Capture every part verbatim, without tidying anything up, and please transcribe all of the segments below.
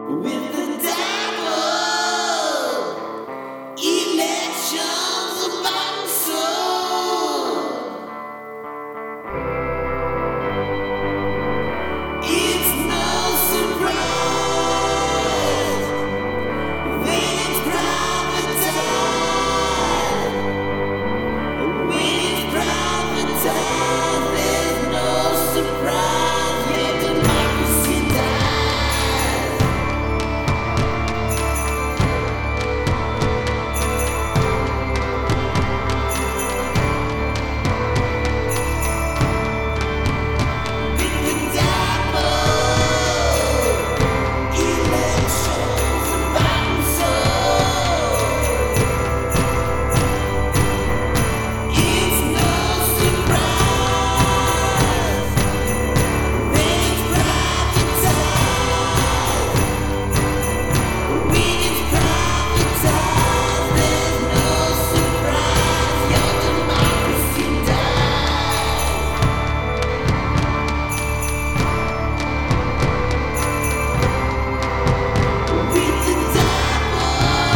With the devil, elections about soul. It's no surprise when it's privatized. When it's privatized, there's no surprise. Your democracy dies. With the devil, elections about soul. It's no surprise when it's privatized. When it's privatized, there's no surprise. Your democracy dies. With the devil,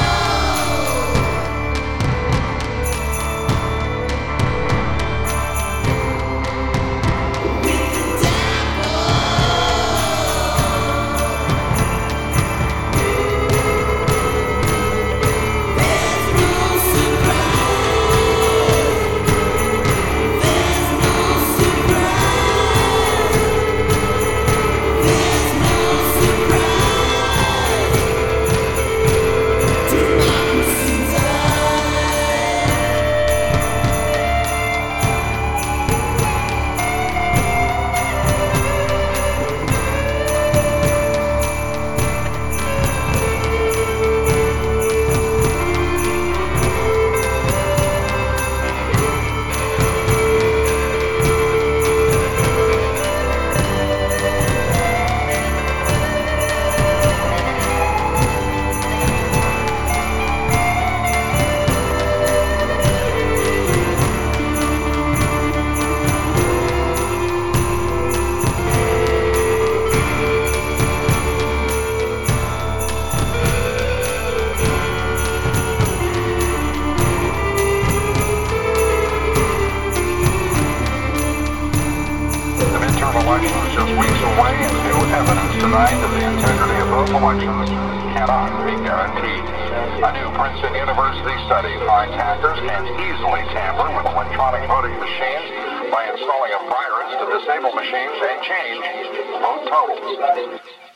with the devil, there's no surprise. There's no surprise. There's no surprise. Democracy dies. The midterm elections just weeks away, and new evidence tonight that the integrity of those elections cannot be guaranteed. A new Princeton University study finds hackers can easily tamper with electronic voting machines by installing a virus to disable machines and change vote totals.